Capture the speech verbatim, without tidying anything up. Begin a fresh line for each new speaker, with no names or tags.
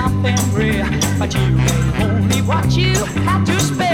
nothing real, but you get only what you have to spend.